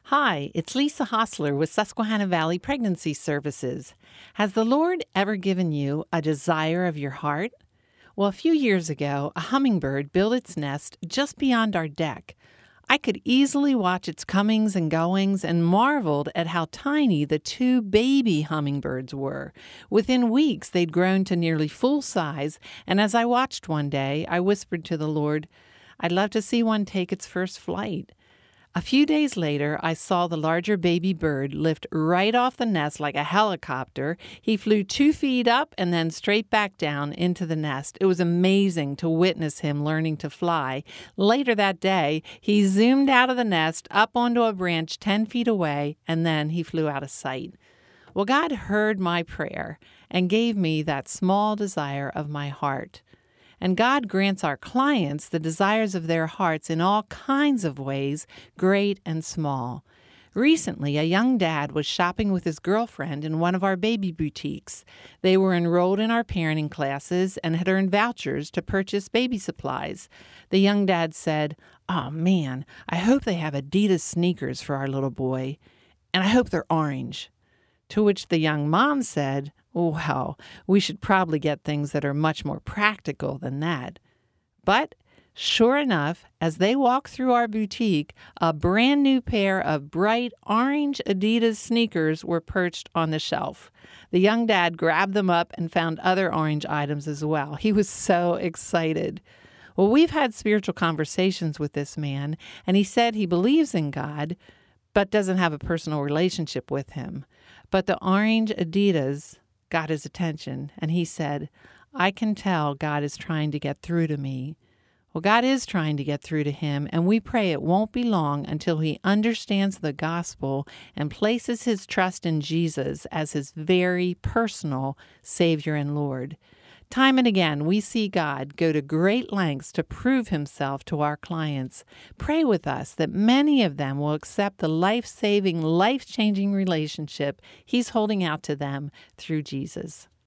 Hi, it's Lisa Hostler with Susquehanna Valley Pregnancy Services. Has the Lord ever given you a desire of your heart? Well, a few years ago, a hummingbird built its nest just beyond our deck. I could easily watch its comings and goings and marveled at how tiny the two baby hummingbirds were. Within weeks, they'd grown to nearly full size, and as I watched one day, I whispered to the Lord, I'd love to see one take its first flight. A few days later, I saw the larger baby bird lift right off the nest like a helicopter. He flew 2 feet up and then straight back down into the nest. It was amazing to witness him learning to fly. Later that day, he zoomed out of the nest, up onto a branch 10 feet away, and then he flew out of sight. Well, God heard my prayer and gave me that small desire of my heart. And God grants our clients the desires of their hearts in all kinds of ways, great and small. Recently, a young dad was shopping with his girlfriend in one of our baby boutiques. They were enrolled in our parenting classes and had earned vouchers to purchase baby supplies. The young dad said, "Oh man, I hope they have Adidas sneakers for our little boy, and I hope they're orange." To which the young mom said, "Well, we should probably get things that are much more practical than that." But sure enough, as they walked through our boutique, a brand new pair of bright orange Adidas sneakers were perched on the shelf. The young dad grabbed them up and found other orange items as well. He was so excited. Well, we've had spiritual conversations with this man, and he said he believes in God, but doesn't have a personal relationship with him. But the orange Adidas got his attention, and he said, "I can tell God is trying to get through to me." Well, God is trying to get through to him, and we pray it won't be long until he understands the gospel and places his trust in Jesus as his very personal Savior and Lord. Time and again, we see God go to great lengths to prove himself to our clients. Pray with us that many of them will accept the life-saving, life-changing relationship he's holding out to them through Jesus.